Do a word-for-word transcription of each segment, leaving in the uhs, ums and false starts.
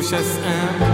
سروش اس ام.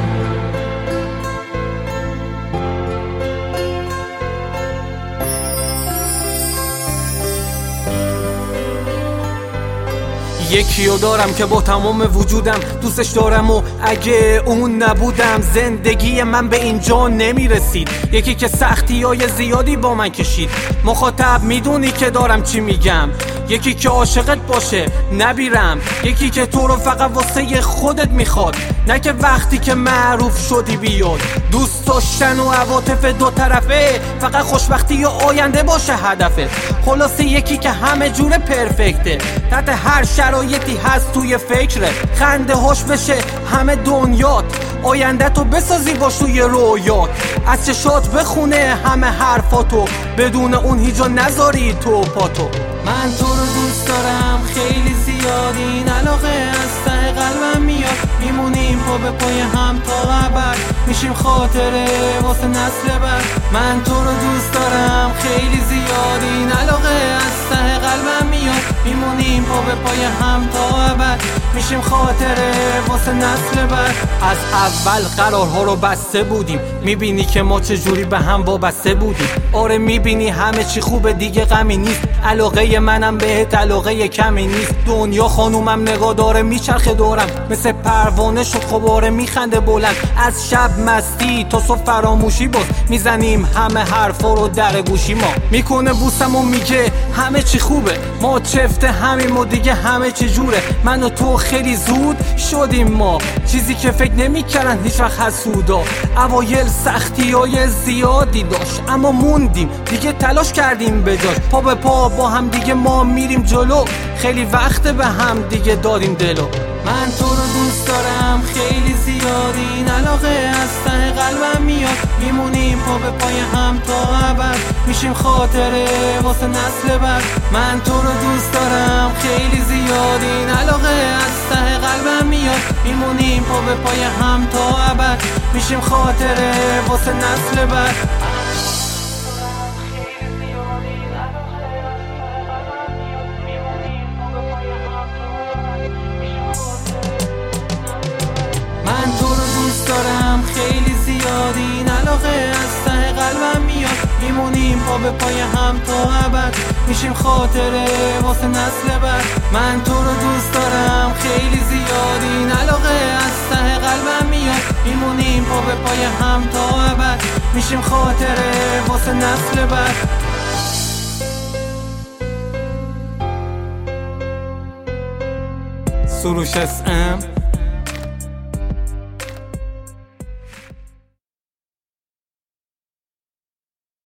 یکیو دارم که با تمام وجودم دوستش دارم و اگه اون نبودم زندگی من به اینجا نمیرسید. یکی که سختی های زیادی با من کشید، مخاطب میدونی که دارم چی میگم. یکی که عاشقت باشه نبیرم، یکی که تو رو فقط واسه خودت میخواد، نه که وقتی که معروف شدی بیاد. دوست داشتن و عواطف دو طرفه، فقط خوشبختی و آینده باشه هدفت. خلاصه یکی که همه جور پرفکته، تحت هر شرایطی هست توی فکره. خنده هاش بشه همه دنیات، آینده تو بسازی باش توی رویات. از چشات بخونه همه حرفاتو، بدون اون هیجا نذاری تو پاتو. من تو رو دوست دارم خیلی زیاد، این علاقه از ته قلبم میاد. میمونیم پا به پای هم تا ابد، میشیم خاطره واسه نسل بعد. من تو رو دوست دارم خیلی زیاد، این علاقه از ته قلبم میاد. میمونیم پا به پای هم تا ابد، میشیم خاطره واسه نسل بعد. از اول قرارها رو بسته بودیم، میبینی که ما چجوری به هم وابسته بودیم. آره میبینی همه چی خوبه دیگه غمی نیست، علاقه منم بهت علاقه کمی نیست. دنیا خانومم نگاه داره میچرخه دورم، مثل پروانه شد خباره میخنده بلند. از شب مستی تا صبح فراموشی باز، میزنیم همه حرفا رو در گوشی ما. میکنه بوسم و میگه همه چی خوبه، ما چفته همیم و دیگه همه چی جوره. من و تو خیلی زود شدیم ما، چیزی که فکر نمیکردن هیچ وقت حسودا. اوایل سختی های زیادی داشت اما موندیم دیگه، تلاش کردیم به جاش. پا به پا با هم دیگه ما میریم جلو، خیلی وقت به هم دیگه دادیم دلو. من تو رو دوست دارم خیلی زیاد، این علاقه از ته قلبم میاد. میمونیم پا به پای هم تا ابد، میشیم خاطره واسه نسل بعد. من تو رو دوست دارم خیلی زیاد، این علاقه از ته قلبم میاد. میمونیم پا به پای هم تا ابد، میشیم خاطره واسه نسل بعد. من تو رو دوست دارم خیلی زیاد، این علاقه از ته قلبم میاد. میمونیم پا به پای هم تا ابد، میشیم خاطره واسه نسل بعد. من تو رو دوست دارم خیلی زیاد، این علاقه از ته قلبم میاد. میمونیم پا به پای هم تا ابد، میشیم خاطره واسه نسل بعد. سروش اس ام.